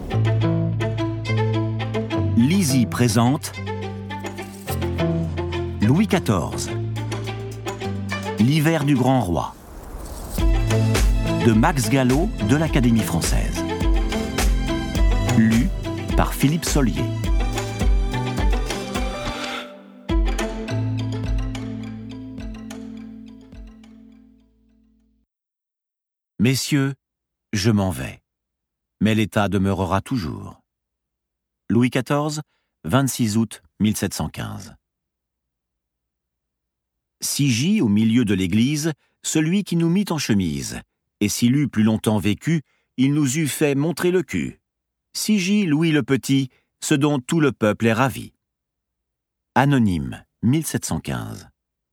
Lizzie présente Louis XIV, l'hiver du grand roi, de Max Gallo de l'Académie française. Lu par Philippe Sollier. Messieurs, je m'en vais, mais l'État demeurera toujours. Louis XIV, 26 août 1715. Si gît au milieu de l'église celui qui nous mit en chemise, et s'il eût plus longtemps vécu, il nous eût fait montrer le cul. Si gît Louis le Petit, ce dont tout le peuple est ravi. Anonyme, 1715.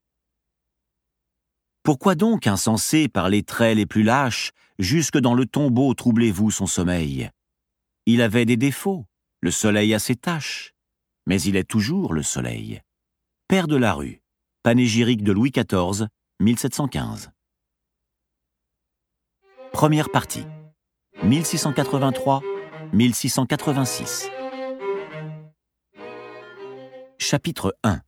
Pourquoi donc, insensé par les traits les plus lâches, jusque dans le tombeau troublez-vous son sommeil? Il avait des défauts, le soleil a ses taches, mais il est toujours le soleil. Père de la rue, panégyrique de Louis XIV, 1715. Première partie, 1683-1686. Chapitre 1.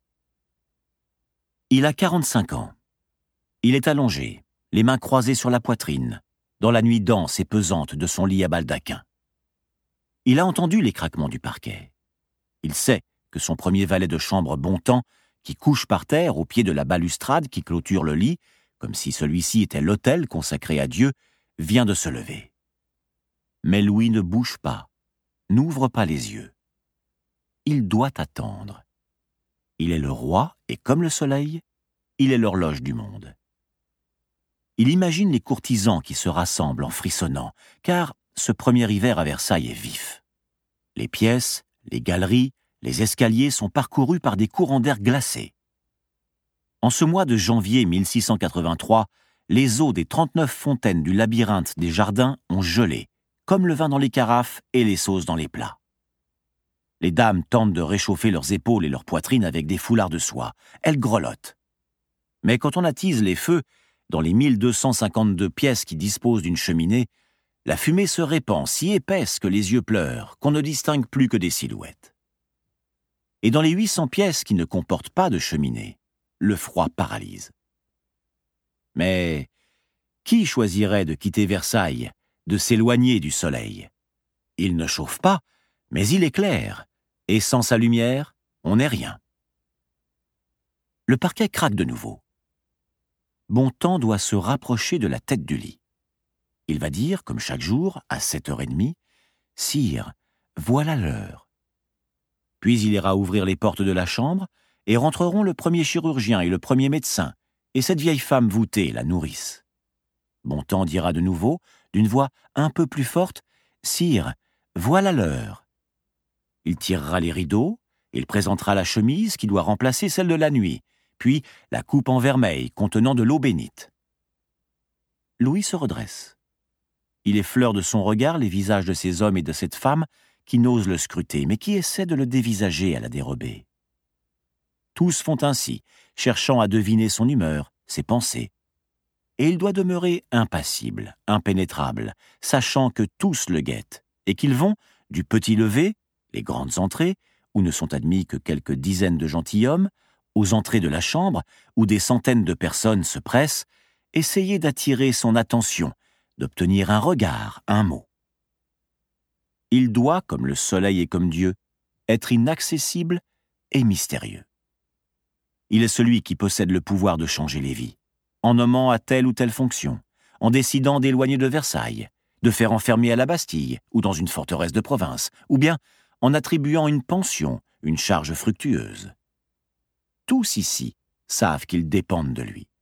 Il a 45 ans. Il est allongé, les mains croisées sur la poitrine, dans la nuit dense et pesante de son lit à baldaquin. Il a entendu les craquements du parquet. Il sait que son premier valet de chambre Bontemps, qui couche par terre au pied de la balustrade qui clôture le lit, comme si celui-ci était l'autel consacré à Dieu, vient de se lever. Mais Louis ne bouge pas, n'ouvre pas les yeux. Il doit attendre. Il est le roi, et comme le soleil, il est l'horloge du monde. Il imagine les courtisans qui se rassemblent en frissonnant, car ce premier hiver à Versailles est vif. Les pièces, les galeries, les escaliers sont parcourus par des courants d'air glacés. En ce mois de janvier 1683, les eaux des 39 fontaines du labyrinthe des jardins ont gelé, comme le vin dans les carafes et les sauces dans les plats. Les dames tentent de réchauffer leurs épaules et leurs poitrines avec des foulards de soie. Elles grelottent. Mais quand on attise les feux, dans les 1252 pièces qui disposent d'une cheminée, la fumée se répand si épaisse que les yeux pleurent, qu'on ne distingue plus que des silhouettes. Et dans les 800 pièces qui ne comportent pas de cheminée, le froid paralyse. Mais qui choisirait de quitter Versailles, de s'éloigner du soleil? Il ne chauffe pas, mais il éclaire, et sans sa lumière, on n'est rien. Le parquet craque de nouveau. Bontemps doit se rapprocher de la tête du lit. Il va dire, comme chaque jour, à 7h30, « Sire, voilà l'heure. » Puis il ira ouvrir les portes de la chambre, et rentreront le premier chirurgien et le premier médecin, et cette vieille femme voûtée, la nourrice. Bontemps dira de nouveau, d'une voix un peu plus forte, « Sire, voilà l'heure. » Il tirera les rideaux, il présentera la chemise qui doit remplacer celle de la nuit, puis la coupe en vermeil contenant de l'eau bénite. Louis se redresse. Il effleure de son regard les visages de ces hommes et de cette femme qui n'osent le scruter, mais qui essaient de le dévisager à la dérobée. Tous font ainsi, cherchant à deviner son humeur, ses pensées. Et il doit demeurer impassible, impénétrable, sachant que tous le guettent, et qu'ils vont, du petit lever, les grandes entrées, où ne sont admis que quelques dizaines de gentilshommes, aux entrées de la chambre, où des centaines de personnes se pressent, essayer d'attirer son attention, d'obtenir un regard, un mot. Il doit, comme le soleil et comme Dieu, être inaccessible et mystérieux. Il est celui qui possède le pouvoir de changer les vies, en nommant à telle ou telle fonction, en décidant d'éloigner de Versailles, de faire enfermer à la Bastille ou dans une forteresse de province, ou bien en attribuant une pension, une charge fructueuse. Tous ici savent qu'ils dépendent de lui.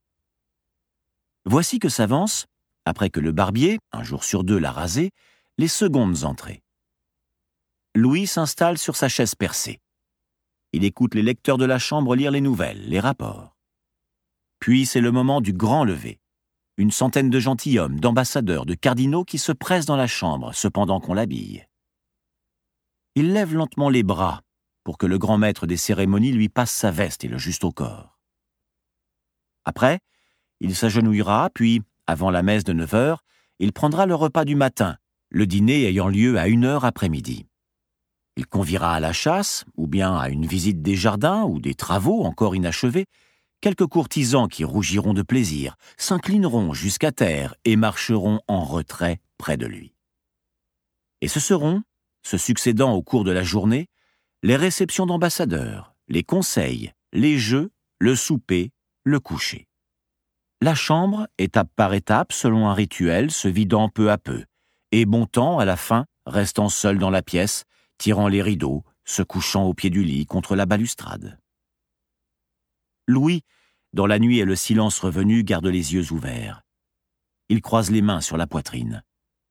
Voici que s'avancent, après que le barbier, un jour sur deux, l'a rasé, les secondes entrées. Louis s'installe sur sa chaise percée. Il écoute les lecteurs de la chambre lire les nouvelles, les rapports. Puis c'est le moment du grand lever. Une centaine de gentilshommes, d'ambassadeurs, de cardinaux qui se pressent dans la chambre, cependant qu'on l'habille. Il lève lentement les bras pour que le grand maître des cérémonies lui passe sa veste et le juste au corps. Après, il s'agenouillera, puis, avant la messe de 9h, il prendra le repas du matin, le dîner ayant lieu à 1h après-midi. Il conviera à la chasse, ou bien à une visite des jardins ou des travaux encore inachevés, quelques courtisans qui rougiront de plaisir, s'inclineront jusqu'à terre et marcheront en retrait près de lui. Et ce seront, se succédant au cours de la journée, les réceptions d'ambassadeurs, les conseils, les jeux, le souper, le coucher. La chambre, étape par étape, selon un rituel, se vidant peu à peu, et Bontemps, à la fin, restant seul dans la pièce, tirant les rideaux, se couchant au pied du lit contre la balustrade. Louis, dans la nuit et le silence revenu, garde les yeux ouverts. Il croise les mains sur la poitrine.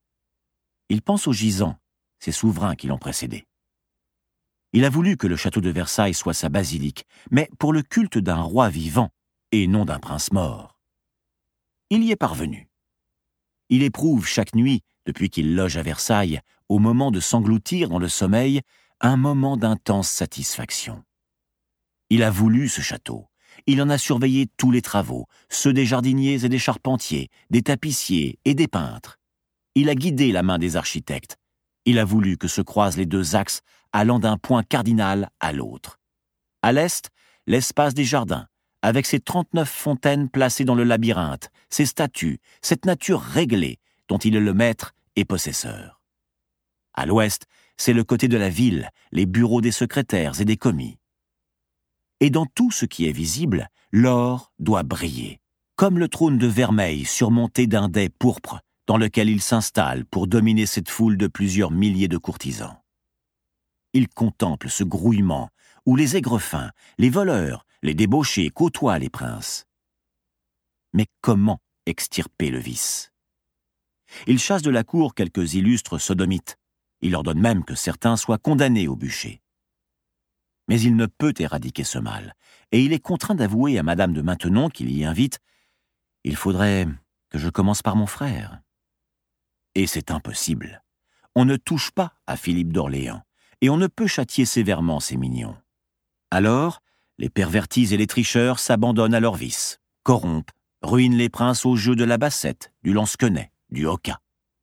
Il pense aux gisants, ces souverains qui l'ont précédé. Il a voulu que le château de Versailles soit sa basilique, mais pour le culte d'un roi vivant et non d'un prince mort. Il y est parvenu. Il éprouve chaque nuit, depuis qu'il loge à Versailles, au moment de s'engloutir dans le sommeil, un moment d'intense satisfaction. Il a voulu ce château. Il en a surveillé tous les travaux, ceux des jardiniers et des charpentiers, des tapissiers et des peintres. Il a guidé la main des architectes. Il a voulu que se croisent les deux axes allant d'un point cardinal à l'autre. À l'est, l'espace des jardins, avec ses 39 fontaines placées dans le labyrinthe, ses statues, cette nature réglée dont il est le maître et possesseur. À l'ouest, c'est le côté de la ville, les bureaux des secrétaires et des commis. Et dans tout ce qui est visible, l'or doit briller, comme le trône de vermeil surmonté d'un dais pourpre dans lequel il s'installe pour dominer cette foule de plusieurs milliers de courtisans. Il contemple ce grouillement où les aigrefins, les voleurs, les débauchés côtoient les princes. Mais comment extirper le vice? Il chasse de la cour quelques illustres sodomites. Il ordonne même que certains soient condamnés au bûcher. Mais il ne peut éradiquer ce mal, et il est contraint d'avouer à Madame de Maintenon, qui l'y invite, « Il faudrait que je commence par mon frère. » Et c'est impossible. On ne touche pas à Philippe d'Orléans, et on ne peut châtier sévèrement ces mignons. Alors, les pervertis et les tricheurs s'abandonnent à leurs vices, corrompent, ruinent les princes au jeu de la bassette, du lansquenet, du hoquet.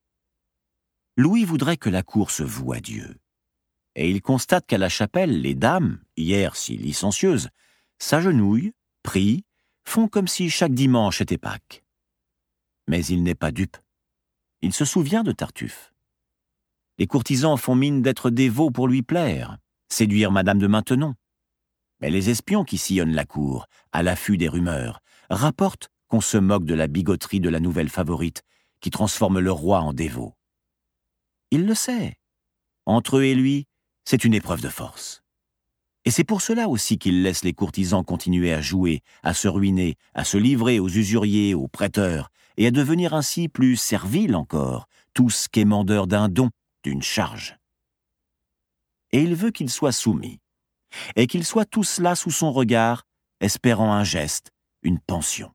Louis voudrait que la cour se voue à Dieu. Et il constate qu'à la chapelle, les dames, hier si licencieuses, s'agenouillent, prient, font comme si chaque dimanche était Pâques. Mais il n'est pas dupe. Il se souvient de Tartuffe. Les courtisans font mine d'être dévots pour lui plaire, séduire Madame de Maintenon. Mais les espions qui sillonnent la cour, à l'affût des rumeurs, rapportent qu'on se moque de la bigoterie de la nouvelle favorite qui transforme le roi en dévot. Il le sait. Entre eux et lui, c'est une épreuve de force. Et c'est pour cela aussi qu'il laisse les courtisans continuer à jouer, à se ruiner, à se livrer aux usuriers, aux prêteurs, et à devenir ainsi plus serviles encore, tous quémandeurs d'un don, d'une charge. Et il veut qu'ils soient soumis, et qu'ils soient tous là sous son regard, espérant un geste, une pension.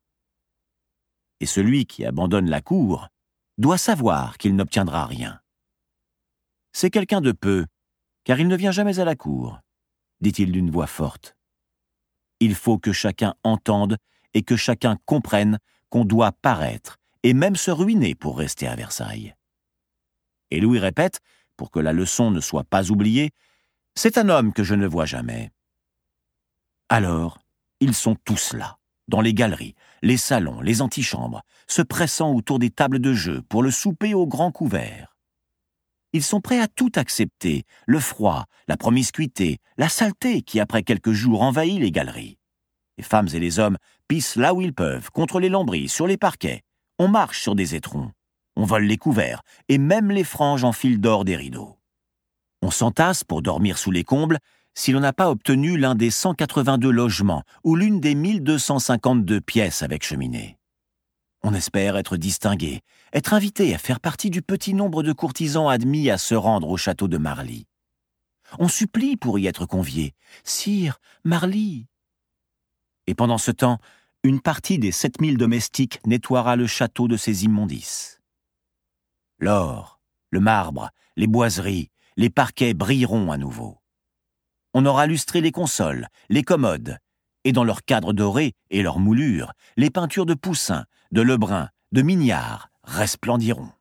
Et celui qui abandonne la cour doit savoir qu'il n'obtiendra rien. C'est quelqu'un de peu, car il ne vient jamais à la cour, dit-il d'une voix forte. Il faut que chacun entende et que chacun comprenne qu'on doit paraître et même se ruiner pour rester à Versailles. Et Louis répète, pour que la leçon ne soit pas oubliée, « C'est un homme que je ne vois jamais. » Alors, ils sont tous là, dans les galeries, les salons, les antichambres, se pressant autour des tables de jeu pour le souper au grand couvert. Ils sont prêts à tout accepter, le froid, la promiscuité, la saleté qui, après quelques jours, envahit les galeries. Les femmes et les hommes pissent là où ils peuvent, contre les lambris, sur les parquets. On marche sur des étrons. On vole les couverts, et même les franges en fil d'or des rideaux. On s'entasse pour dormir sous les combles si l'on n'a pas obtenu l'un des 182 logements ou l'une des 1252 pièces avec cheminée. On espère être distingué, être invité à faire partie du petit nombre de courtisans admis à se rendre au château de Marly. On supplie pour y être convié. « Sire, Marly !» Et pendant ce temps, une partie des 7000 domestiques nettoiera le château de ses immondices. L'or, le marbre, les boiseries, les parquets brilleront à nouveau. On aura lustré les consoles, les commodes, et dans leurs cadres dorés et leurs moulures, les peintures de Poussin, de Lebrun, de Mignard resplendiront.